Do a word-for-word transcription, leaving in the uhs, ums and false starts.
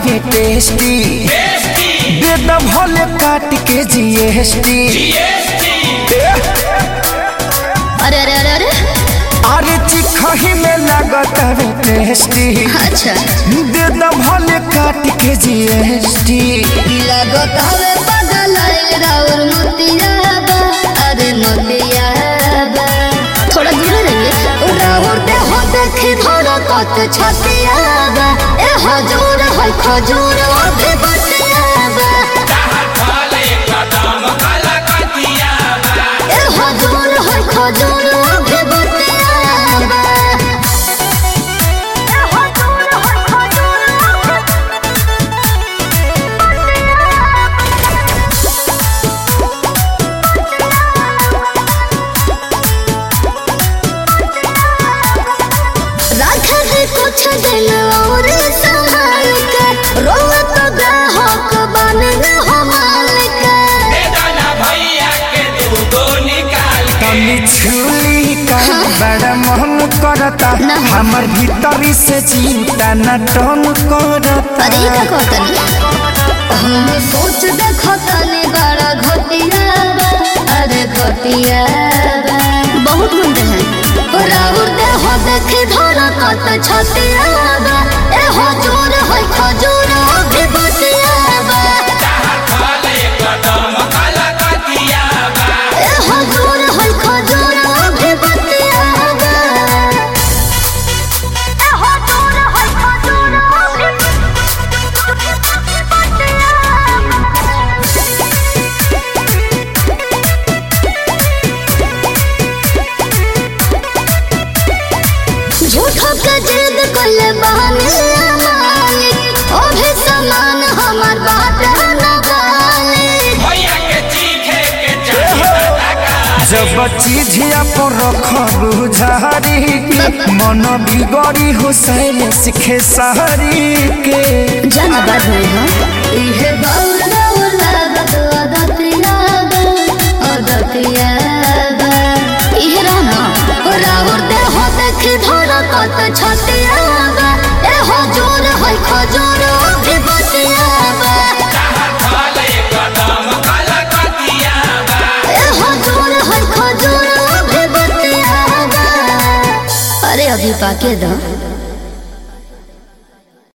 बावे टेस्टी दे द भले काट के जीएसटी। अरे अरे अरे अरे अरे चिखही में लागत बावे टेस्टी अच्छा दे द भले काट के जीएसटी। लागत हवे पागल राउर मोतियाबा अरे मोतियाबा थोड़ा दूर रहिए राउर दे हो देखी धोरा कत छतियाबा ए हजूर है खजूर अभी बतियाबा ए हजूर है खजूर अभी बतियाबा ए हजूर है खजूर कुछ दिन और संभाल के रोवा तो ग्राहक बन हमाल के भैया के दूधो निकाल के छुली का बड़ा मन करता हमर भीतरी से चिंता न टन करता। अरे का कहतनी हम सोच देखो तनी बड़ा घटिया अरे घटिया बहुत गुंडे हैं राउर दे हो देखी धोरा कत छतियाबा ए हजूर है खजूर अभी बतियाबा ए हजूर है खजूर अभी बतियाबा ए हजूर है खजूर अभी झूठो के जिद कोले बहाने मालिक ओ भी समान हमार बात न गाले भैया के चीखे के चाहिए जब चीजिया पर रखबू झारी के मन बिगड़ी हुसैन सिखे सहरी के जाना बात नहीं हो इहे बाउल बाउल लागत अदतिया अदतिया इहे रहना राउर दे हो देखी धोरा कत छतियाबा ए हजूर है खजूर अभी बतियाबा ए हजूर है खजूर अभी बतियाबा अरे अभी पाके दो।